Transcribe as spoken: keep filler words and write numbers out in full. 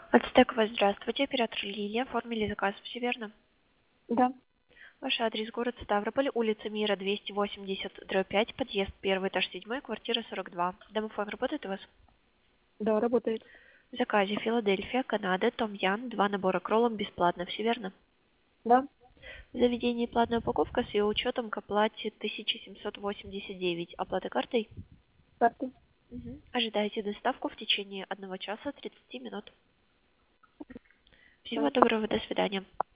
Ацтек, вас здравствуйте, оператор Лилия, оформили заказ, все верно? Да, Ваш адрес город Ставрополь, улица Мира, двести восемьдесят, дробь пять, подъезд, первый этаж, седьмой, квартира сорок два. Домофон работает у вас? да, работает. В заказе Филадельфия, Канада, Том Ян, два набора к роллам бесплатно, все верно? Да, В заведении платная упаковка с ее учетом к оплате тысяча семьсот восемьдесят девять. Оплата картой? карты. Мгм. Ожидайте доставку в течение одного часа тридцати минут. Всего Да. доброго, до свидания.